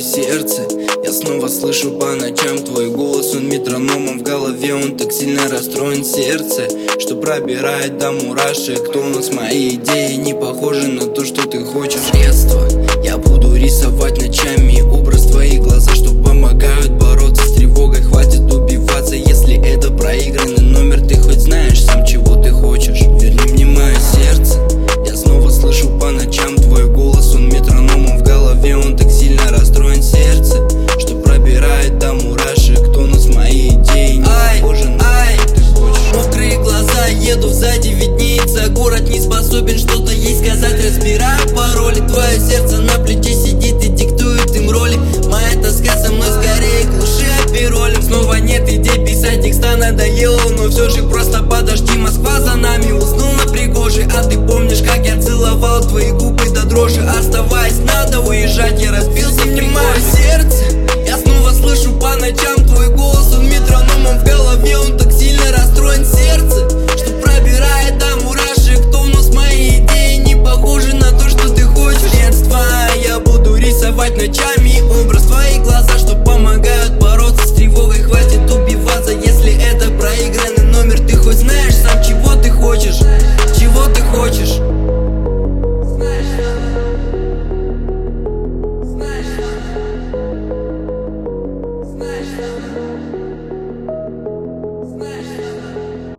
сердце. Я снова слышу по ночам твой голос, он метрономом в голове, он так сильно расстроен сердце, что пробирает до мурашек. То у нас мои идеи не похожи на то, что ты хочешь. Средства я буду рисовать ночами, образ твоих глаза, что помогают бороться с тревогой. Хватит убиваться, если это проигранный номер. Ты хоть знаешь сам, чего ты хочешь? Верни мне мое сердце. Я снова слышу по ночам твой голос, он метрономом в голове, он так сильно расстроен сердце, что пробирает до мурашек. То у нас мои идеи не похожи на то, что ты хочешь. Мокрые глаза, еду сзади, виднеется город, не способен что-то ей сказать. Разбираю пароли, твое сердце на плече сидит и диктует им роли. Моя тоска со мной скорее глуши аперолем. Снова нет идей, писать текста надоело, но все же просто подожди, Москва за нами. Уснул на пригожей, а ты помнишь, как я целовал твои губы до дрожи. Оставаясь, надо уезжать, я разбил